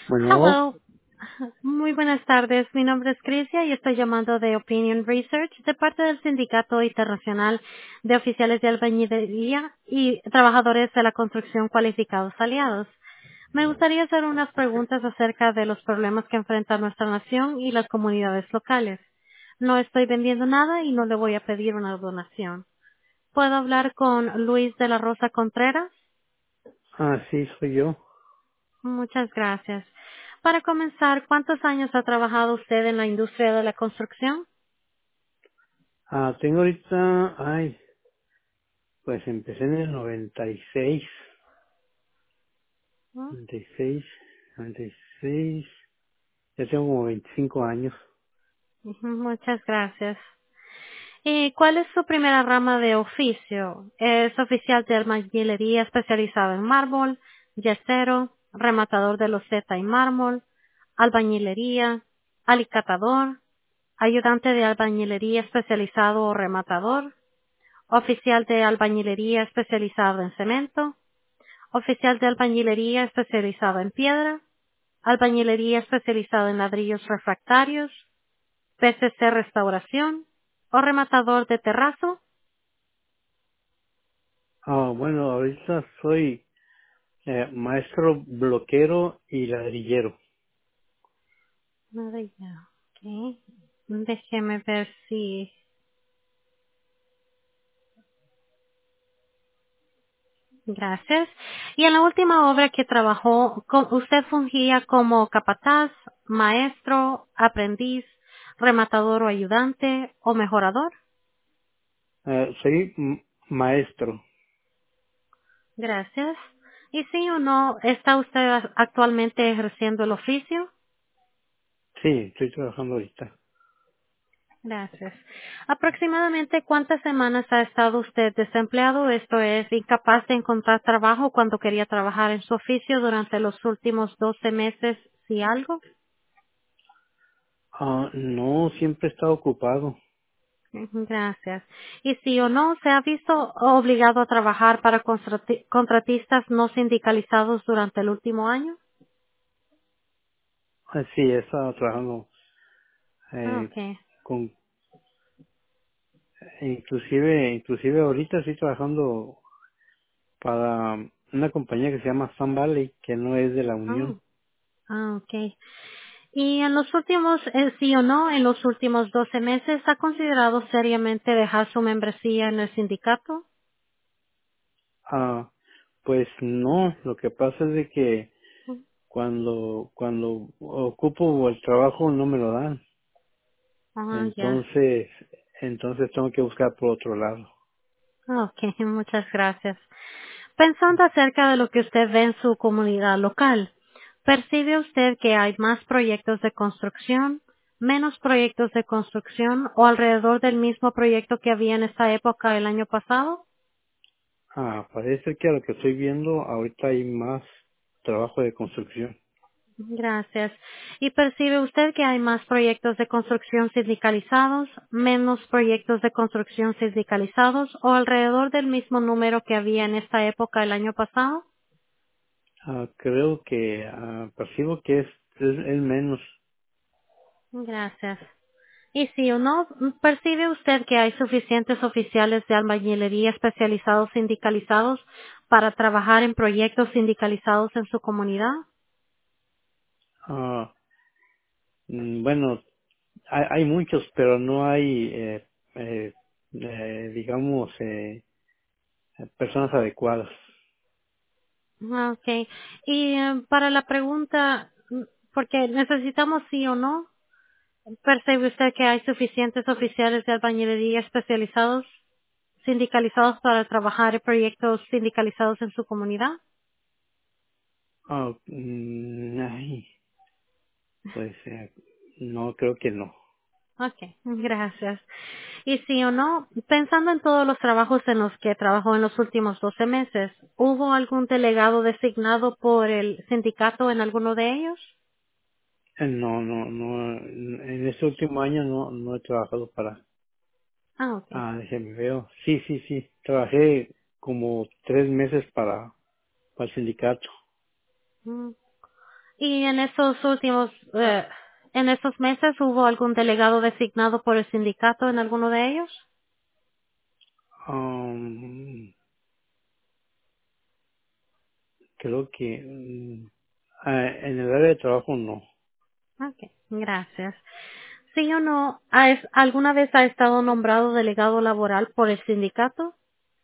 Bueno, Hello. Muy buenas tardes. Mi nombre es Crisia y estoy llamando de Opinion Research de parte del Sindicato Internacional de Oficiales de Albañilería y Trabajadores de la Construcción Cualificados Aliados. Me gustaría hacer unas preguntas acerca de los problemas que enfrenta nuestra nación y las comunidades locales. No estoy vendiendo nada y no le voy a pedir una donación. ¿Puedo hablar con Luis de la Rosa Contreras? sí, soy yo. Muchas gracias. Para comenzar, ¿cuántos años ha trabajado usted en la industria de la construcción? Tengo ahorita, pues empecé en el 96, ¿No? 96, 96, ya tengo como 25 años. Ujú, muchas gracias. ¿Y cuál es su primera rama de oficio? ¿Es oficial de albañilería especializado en mármol, yesero, rematador de loseta y mármol, albañilería, alicatador, ayudante de albañilería especializado o rematador, oficial de albañilería especializado en cemento, oficial de albañilería especializado en piedra, albañilería especializado en ladrillos refractarios, PCC restauración o rematador de terrazo? Bueno, ahorita soy maestro bloquero y ladrillero. Nada ya. Ok. Déjeme ver si. Gracias. Y en la última obra que trabajó, ¿usted fungía como capataz, maestro, aprendiz, rematador o ayudante o mejorador? Soy maestro. Gracias. ¿Y sí o no está usted actualmente ejerciendo el oficio? Sí, estoy trabajando ahorita. Gracias. ¿Aproximadamente cuántas semanas ha estado usted desempleado, esto es, incapaz de encontrar trabajo cuando quería trabajar en su oficio durante los últimos 12 meses, si algo? No, siempre he estado ocupado. Ujú, gracias. ¿Y si o no se ha visto obligado a trabajar para contratistas no sindicalizados durante el último año? Sí, he estado trabajando Ah, eh, ok. con, inclusive ahorita estoy trabajando para una compañía que se llama Sun Valley, que no es de la Ah, Unión. ok. Y en los últimos, sí o no, en los últimos 12 meses, ¿ha considerado seriamente dejar su membresía en el sindicato? Ah, pues no, lo que pasa es de que Mm. cuando ocupo el trabajo no me lo dan. Ah, ya. Entonces tengo que buscar por otro lado. Ok, muchas gracias. Pensando acerca de lo que usted ve en su comunidad local, ¿percibe usted que hay más proyectos de construcción, menos proyectos de construcción o alrededor del mismo proyecto que había en esta época el año pasado? Parece que a lo que estoy viendo ahorita hay más trabajo de construcción. Gracias. ¿Y percibe usted que hay más proyectos de construcción sindicalizados, menos proyectos de construcción sindicalizados o alrededor del mismo número que había en esta época el año pasado? Creo que percibo que es menos. Gracias. ¿Y si o no, percibe usted que hay suficientes oficiales de albañilería especializados sindicalizados para trabajar en proyectos sindicalizados en su comunidad? Ah, bueno, hay muchos, pero no hay, digamos, personas adecuadas. Ah, ok. Y para la pregunta, porque necesitamos sí o no, ¿percibe usted que hay suficientes oficiales de albañilería especializados, sindicalizados para trabajar en proyectos sindicalizados en su comunidad? Pues no, creo que no. Ok, gracias. Y sí o no, pensando en todos los trabajos en los que trabajó en los últimos 12 meses, ¿hubo algún delegado designado por el sindicato en alguno de ellos? No, en este último año no he trabajado para, Ah, ok. déjeme veo. Sí, trabajé como 3 meses para el sindicato. Mm. Y en esos meses, ¿hubo algún delegado designado por el sindicato en alguno de ellos? Um, creo que en el área de trabajo no. Ok, gracias. ¿Sí o no, alguna vez ha estado nombrado delegado laboral por el sindicato?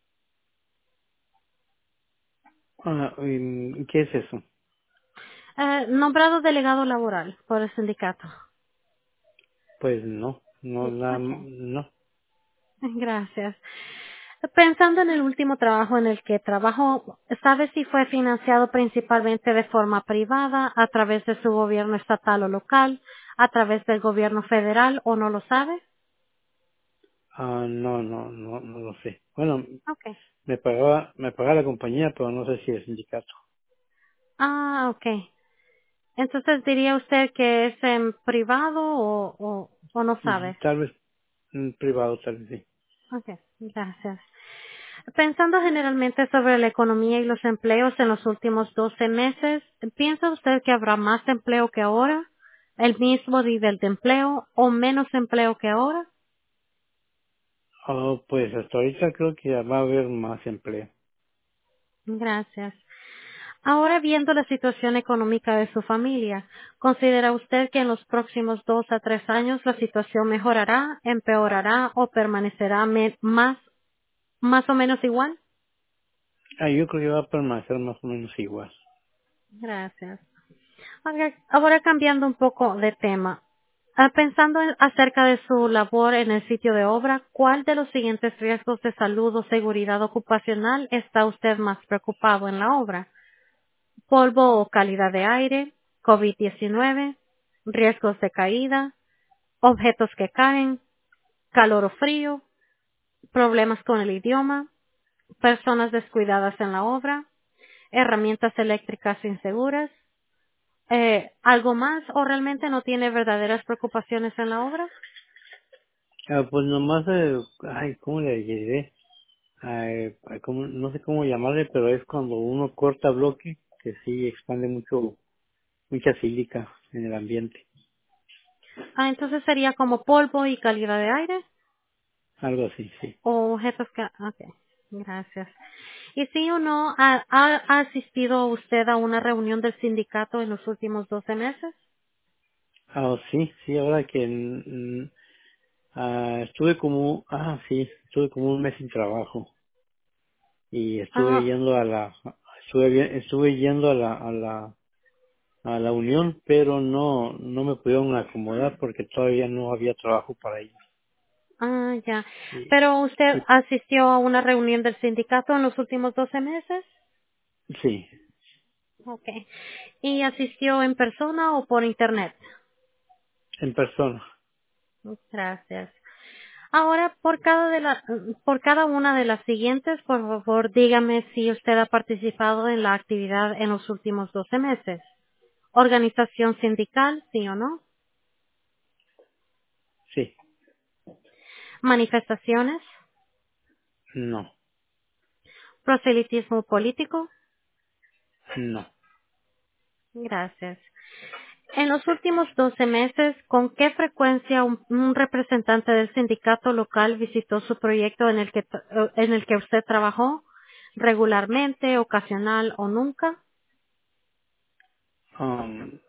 ¿Qué es eso? Nombrado delegado laboral por el sindicato. Pues no, no, Ok, no. gracias. Pensando en el último trabajo en el que trabajó, ¿sabe si fue financiado principalmente de forma privada, a través de su gobierno estatal o local, a través del gobierno federal o no lo sabe? No lo sé. Bueno, Okay. me pagaba la compañía, pero no sé si el sindicato. Ah, okay. Entonces diría usted que es en privado o no sabe. Tal vez privado, tal vez sí. Okay, gracias. Pensando generalmente sobre la economía y los empleos en los últimos 12 meses, ¿piensa usted que habrá más empleo que ahora? ¿El mismo nivel de empleo o menos empleo que ahora? Pues hasta ahorita creo que va a haber más empleo. Gracias. Ahora viendo la situación económica de su familia, ¿considera usted que en los próximos 2 a 3 años la situación mejorará, empeorará o permanecerá más o menos igual? Yo creo que va a permanecer más o menos igual. Gracias. Ahora cambiando un poco de tema. Pensando acerca de su labor en el sitio de obra, ¿cuál de los siguientes riesgos de salud o seguridad ocupacional está usted más preocupado en la obra? Polvo o calidad de aire, COVID-19, riesgos de caída, objetos que caen, calor o frío, problemas con el idioma, personas descuidadas en la obra, herramientas eléctricas inseguras, algo más o realmente no tiene verdaderas preocupaciones en la obra. Pues nomás, ¿cómo le diré? No sé cómo llamarle, pero es cuando uno corta bloque, que sí expande mucha sílica en el ambiente. Entonces sería como polvo y calidad de aire Algo así, sí. o objetos que... Ok, gracias. ¿Y sí o no ha asistido usted a una reunión del sindicato en los últimos 12 meses? Sí, ahora que estuve como un mes sin trabajo y Ah, estuve yendo a la unión, pero no me pudieron acomodar porque todavía no había trabajo para ellos. ya. Y, ¿Pero usted y asistió a una reunión del sindicato en los últimos 12 meses? sí, Ok. ¿Y asistió en persona o por internet? en persona. Gracias. Ahora, por cada una de las siguientes, por favor, dígame si usted ha participado en la actividad en los últimos 12 meses. Organización sindical, sí o no. Sí, Manifestaciones. no, Proselitismo político. no. Gracias. En los últimos 12 meses, ¿con qué frecuencia un representante del sindicato local visitó su proyecto en el que usted trabajó? ¿Regularmente, ocasional o nunca? Um,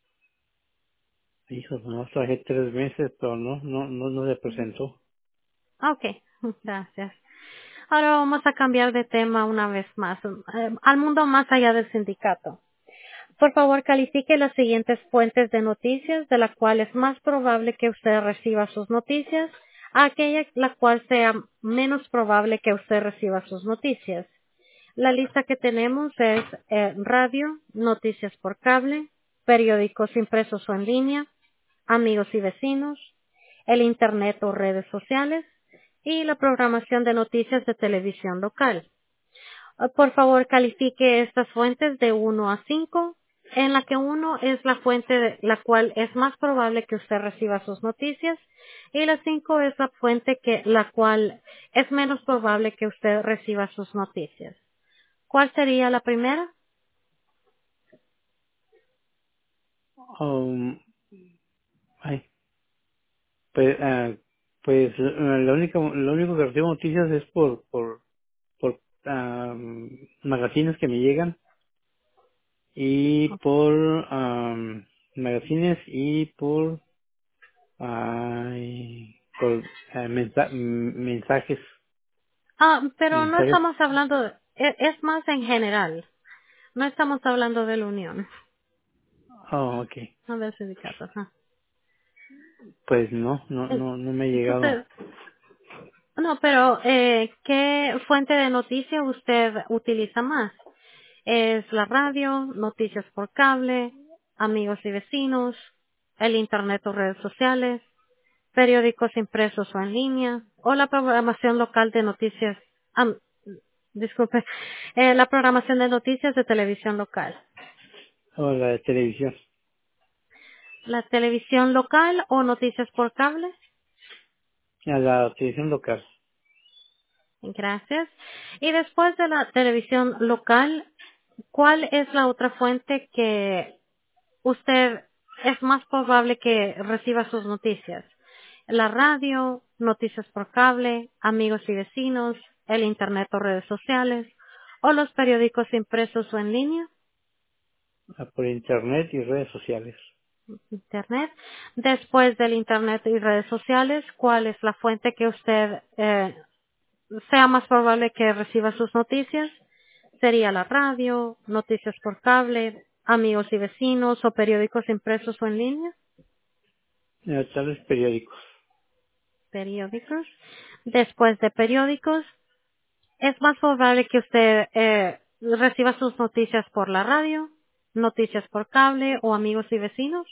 no traje 3 meses, pero no se presentó. Ok, gracias. Ahora vamos a cambiar de tema una vez más, al mundo más allá del sindicato. Por favor, califique las siguientes fuentes de noticias de la cual es más probable que usted reciba sus noticias a aquella la cual sea menos probable que usted reciba sus noticias. La lista que tenemos es radio, noticias por cable, periódicos impresos o en línea, amigos y vecinos, el Internet o redes sociales y la programación de noticias de televisión local. Por favor, califique estas fuentes de 1 a 5, en la que 1 es la fuente de la cual es más probable que usted reciba sus noticias y la 5 es la fuente la cual es menos probable que usted reciba sus noticias. ¿Cuál sería la primera? Um, ay, pues, lo único que recibo noticias es por magazines que me llegan y por magazines y por mensajes, Pero no mensajes. estamos hablando, es más en general. No estamos hablando de la Unión. Oh, okay. A ver, sindicatos. Pues no me ha llegado. Entonces, no, pero ¿qué fuente de noticia usted utiliza más? ¿Es la radio, noticias por cable, amigos y vecinos, el internet o redes sociales, periódicos impresos o en línea, o la programación local de noticias? am, disculpe, la programación de noticias de televisión local. O la de televisión, ¿La televisión local o noticias por cable? a la televisión local. Gracias. Y después de la televisión local, ¿cuál es la otra fuente que usted es más probable que reciba sus noticias? La radio, noticias por cable, amigos y vecinos, el internet o redes sociales, o los periódicos impresos o en línea, Por internet y redes sociales. internet. Después del internet y redes sociales, ¿cuál es la fuente que usted sea más probable que reciba sus noticias? Sería la radio, noticias por cable, amigos y vecinos o periódicos impresos o en línea, Tales periódicos. periódicos. Después de periódicos, es más probable que usted reciba sus noticias por la radio, noticias por cable o amigos y vecinos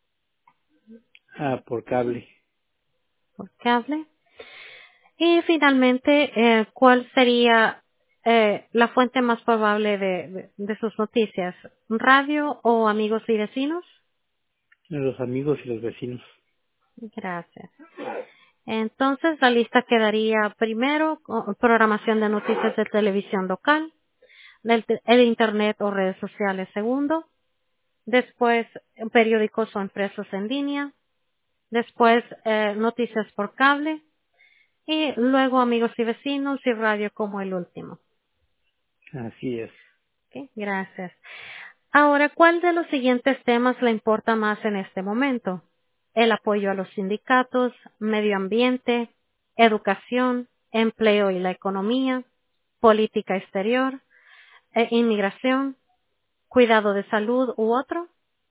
Por cable. por cable. Y finalmente, ¿cuál sería la fuente más probable de sus noticias? ¿Radio o amigos y vecinos? Los amigos y los vecinos. Gracias. Entonces, la lista quedaría primero programación de noticias de televisión local, el Internet o redes sociales segundo, después periódicos o impresos en línea, después noticias por cable y luego amigos y vecinos y radio como el último. Así es. Ok, gracias. Ahora, ¿cuál de los siguientes temas le importa más en este momento? El apoyo a los sindicatos, medio ambiente, educación, empleo y la economía, política exterior, inmigración, cuidado de salud u otro.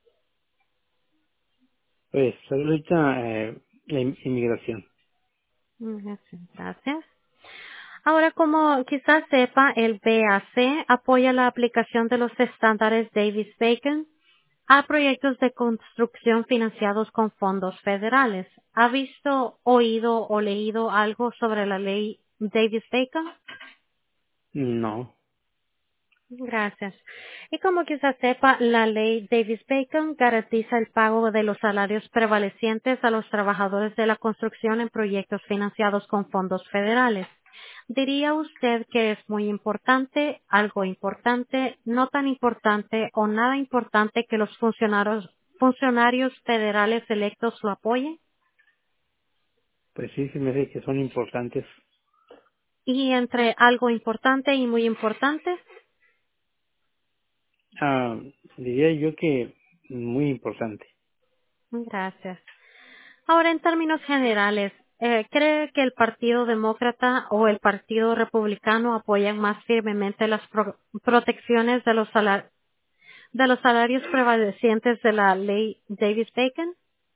Pues ahorita la inmigración. Gracias. Ahora, como quizás sepa, el BAC apoya la aplicación de los estándares Davis-Bacon a proyectos de construcción financiados con fondos federales. ¿Ha visto, oído o leído algo sobre la ley Davis-Bacon? No. Gracias. Y como quizás sepa, la ley Davis-Bacon garantiza el pago de los salarios prevalecientes a los trabajadores de la construcción en proyectos financiados con fondos federales. ¿Diría usted que es muy importante, algo importante, no tan importante o nada importante que los funcionarios federales electos lo apoyen? Pues sí, se me hace que son importantes. Y entre algo importante y muy importante, Ah, Diría yo que muy importante. gracias. Ahora, en términos generales, ¿cree que el Partido Demócrata o el Partido Republicano apoyan más firmemente las protecciones de de los salarios prevalecientes de la ley Davis-Bacon?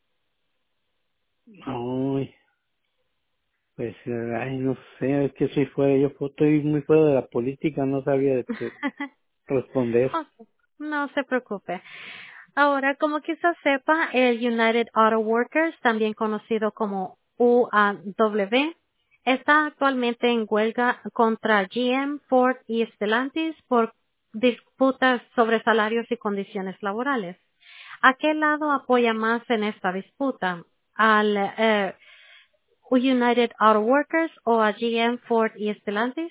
Ay, pues, no sé, es que soy fuera, estoy muy fuera de la política, no sabía responder. Ok, no se preocupe. Ahora, como quizás sepa, el United Auto Workers, también conocido como UAW, está actualmente en huelga contra GM, Ford y Stellantis por disputas sobre salarios y condiciones laborales. ¿A qué lado apoya más en esta disputa? ¿Al United Auto Workers o a GM, Ford y Stellantis?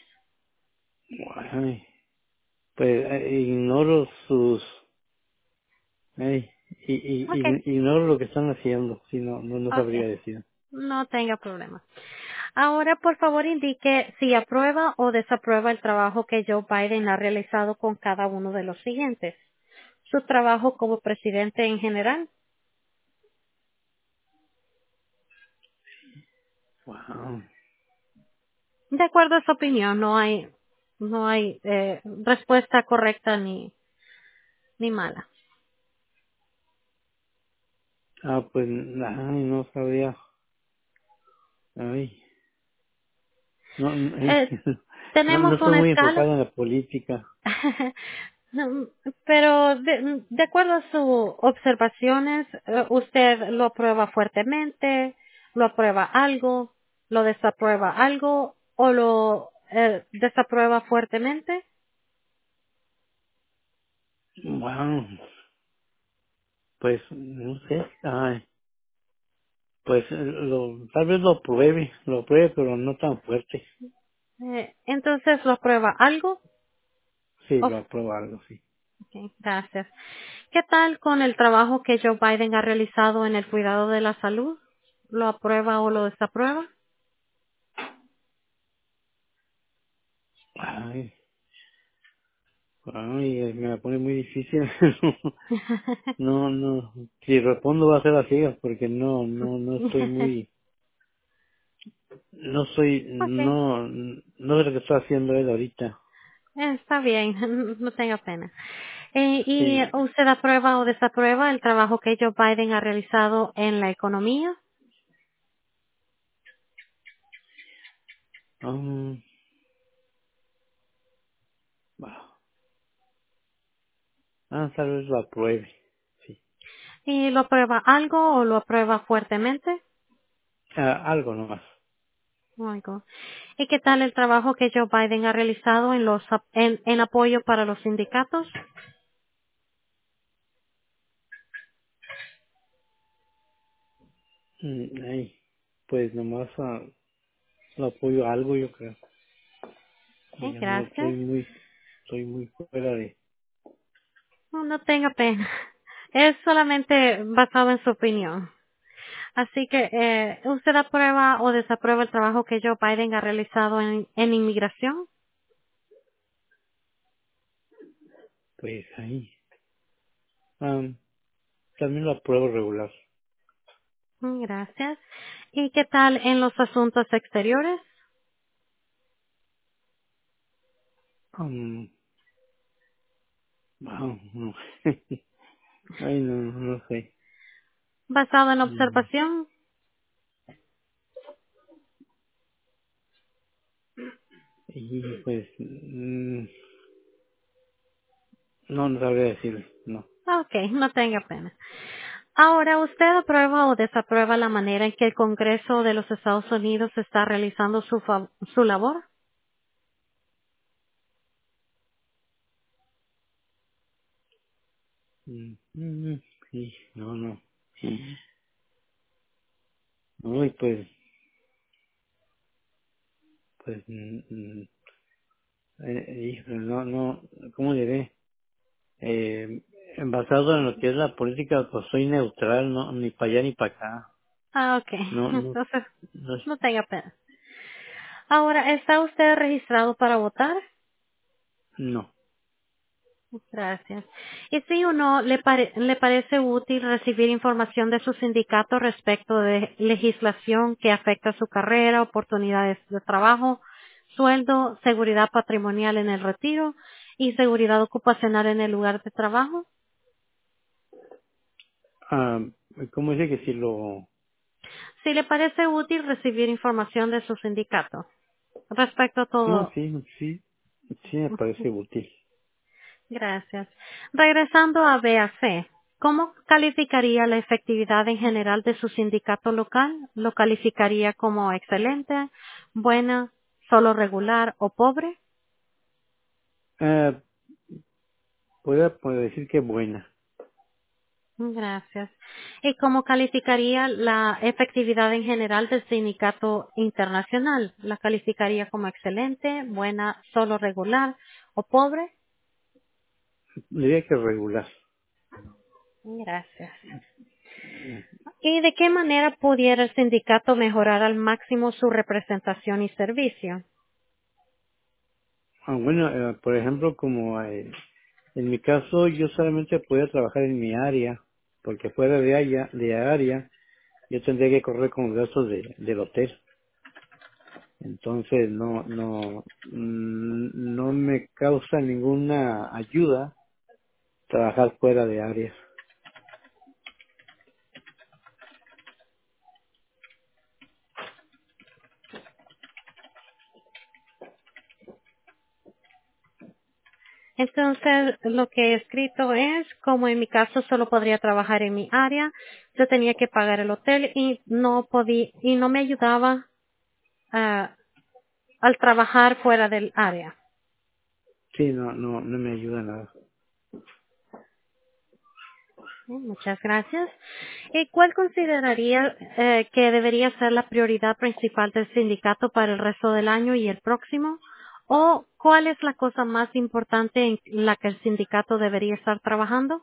Ay, pues ignoro sus, ay, Okay, Ignoro lo que están haciendo, si no okay. sabría decir. No tenga problema. Ahora, por favor, indique si aprueba o desaprueba el trabajo que Joe Biden ha realizado con cada uno de los siguientes. Su trabajo como presidente en general. Wow. De acuerdo a su opinión, no hay respuesta correcta ni mala. Pues, ay, no sabría. Ay, no, Eh, no tenemos estoy una muy escala. enfocado en la política. No, pero de acuerdo a sus observaciones, usted lo aprueba fuertemente, lo aprueba algo, lo desaprueba algo o lo desaprueba fuertemente. Wow, pues, no sé. Ay, pues, tal vez lo pruebe, pero no tan fuerte. Entonces lo aprueba algo. Sí, Oh, lo apruebo algo, sí. ok, gracias. ¿Qué tal con el trabajo que Joe Biden ha realizado en el cuidado de la salud? ¿Lo aprueba o lo desaprueba? Ay, me la pone muy difícil. No, si respondo va a ser así, porque no estoy muy, Ok, no sé lo que está haciendo él ahorita. está bien, no tenga pena. ¿Y Sí, usted aprueba o desaprueba el trabajo que Joe Biden ha realizado en la economía? um, wow. Tal vez lo apruebe, sí. ¿Y lo aprueba algo o lo aprueba fuertemente? Algo nomás. Algo. ¿Y qué tal el trabajo que Joe Biden ha realizado en apoyo para los sindicatos? Ay, pues nomás lo apoyo algo, yo creo. Ok, Ya no gracias. estoy muy fuera de, No, no tenga pena. Es solamente basado en su opinión. Así que, ¿usted aprueba o desaprueba el trabajo que Joe Biden ha realizado en inmigración? pues ahí. Um, También lo apruebo regular. Gracias. ¿Y qué tal en los asuntos exteriores? Um, wow, no. Ay, no sé. Basado en Mm, observación. Y pues, no sabría decirle, no. Ok, no tenga pena. Ahora, ¿usted aprueba o desaprueba la manera en que el Congreso de los Estados Unidos está realizando su labor? Sí, no. No, y pues, híjole, ¿cómo diré? Basado en lo que es la política, pues soy neutral, no, ni para allá ni para acá. Ah, ok. No, no, Entonces, no, no tenga pena. Ahora, ¿está usted registrado para votar? no. Gracias. ¿Y si o no le parece útil recibir información de su sindicato respecto de legislación que afecta su carrera, oportunidades de trabajo, sueldo, seguridad patrimonial en el retiro y seguridad ocupacional en el lugar de trabajo? Ah, ¿Cómo dice que si lo, Si le parece útil recibir información de su sindicato respecto a no, todo. sí me parece útil. Gracias. Regresando a BAC, ¿cómo calificaría la efectividad en general de su sindicato local? ¿Lo calificaría como excelente, buena, solo regular o pobre? Ah, puedo decir que buena. Gracias. ¿Y cómo calificaría la efectividad en general del sindicato internacional? ¿La calificaría como excelente, buena, solo regular o pobre? Diría que regular. Gracias. ¿Y de qué manera pudiera el sindicato mejorar al máximo su representación y servicio? Bueno, por ejemplo, como en mi caso, yo solamente podía trabajar en mi área, porque fuera de área, yo tendría que correr con los gastos del hotel. Entonces, no me causa ninguna ayuda trabajar fuera de área. Entonces, lo que he escrito es, como en mi caso solo podría trabajar en mi área, yo tenía que pagar el hotel y no podía, y no me ayudaba ah, al trabajar fuera del área. Sí, no me ayuda nada. Muchas gracias. ¿Y cuál consideraría que debería ser la prioridad principal del sindicato para el resto del año y el próximo? ¿O cuál es la cosa más importante en la que el sindicato debería estar trabajando?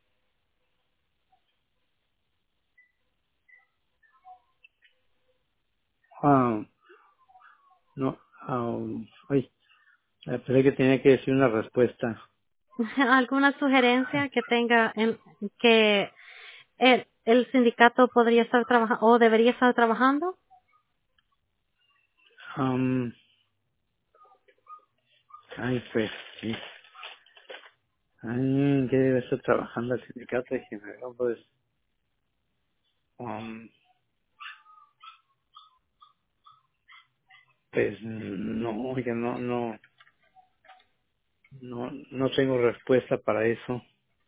Ah, no, ay, pensé que tenía que decir una respuesta. ¿Alguna sugerencia que tenga en que el sindicato podría estar trabajando o debería estar trabajando? Um, pues, sí. Ay, ¿qué debe estar trabajando el sindicato de general? Pues, um, pues, no, oiga, no tengo respuesta para eso.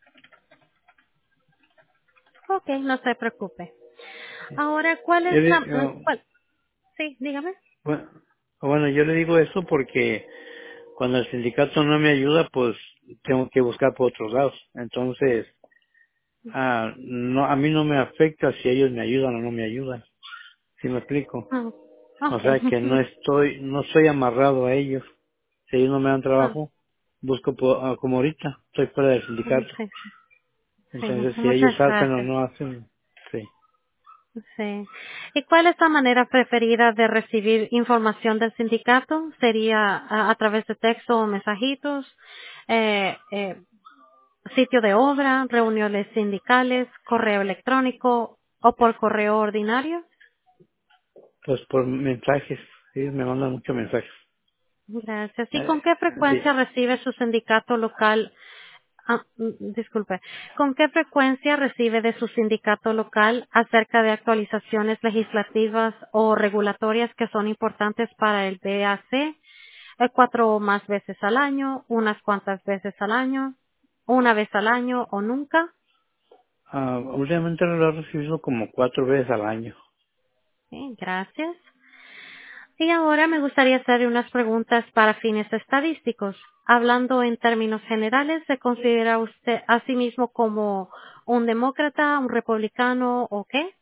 Ok, no se preocupe. Ahora, ¿cuál es la... Sí, dígame. Bueno, bueno, yo le digo eso porque cuando el sindicato no me ayuda, pues tengo que buscar por otros lados. Entonces, no, a mí no me afecta si ellos me ayudan o no me ayudan. ¿Sí me explico? Oh, O ok. sea que no estoy amarrado a ellos. Si ellos no me dan Oh, trabajo, busco como ahorita, estoy fuera del sí, sindicato. sí, Entonces, si ellos muchas hacen o gracias. no hacen, sí. Sí. ¿Y cuál es la manera preferida de recibir información del sindicato? ¿Sería a través de texto o mensajitos? Eh, eh, ¿Sitio de obra? ¿Reuniones sindicales? ¿Correo electrónico? ¿O por correo ordinario? Pues por mensajes, ellos me mandan muchos mensajes. Gracias. ¿Y Eh, con qué sí. frecuencia recibe su sindicato local? Disculpe. ¿Con qué frecuencia recibe de su sindicato local acerca de actualizaciones legislativas o regulatorias que son importantes para el BAC? 4 o más veces al año, unas cuantas veces al año, una vez al año o nunca. Últimamente lo he recibido como 4 veces al año. Sí, gracias. Y ahora me gustaría hacerle unas preguntas para fines estadísticos. Hablando en términos generales, ¿se considera usted a sí mismo como un demócrata, un republicano o qué?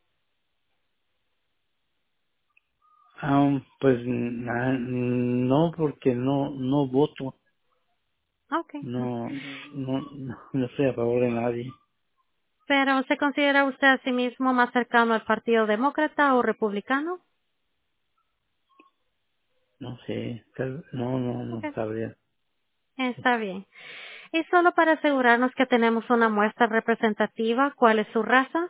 Pues no, porque no voto. Okay. No estoy a favor de nadie. Pero ¿se considera usted a sí mismo más cercano al Partido Demócrata o Republicano? No sé, no Okay. sabría. Está bien. Y solo para asegurarnos que tenemos una muestra representativa, ¿cuál es su raza?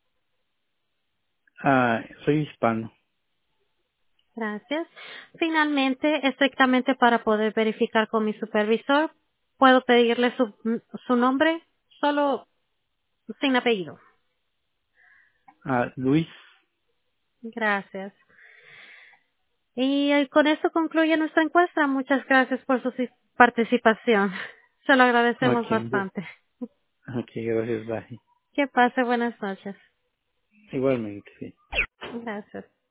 Soy hispano. Gracias. Finalmente, estrictamente para poder verificar con mi supervisor, ¿puedo pedirle su nombre? Solo sin apellido. Luis, Gracias. Y con eso concluye nuestra encuesta. Muchas gracias por su participación. Se lo agradecemos ok, bastante. ok, gracias, bye. Que pase buenas noches. Igualmente, sí. Gracias.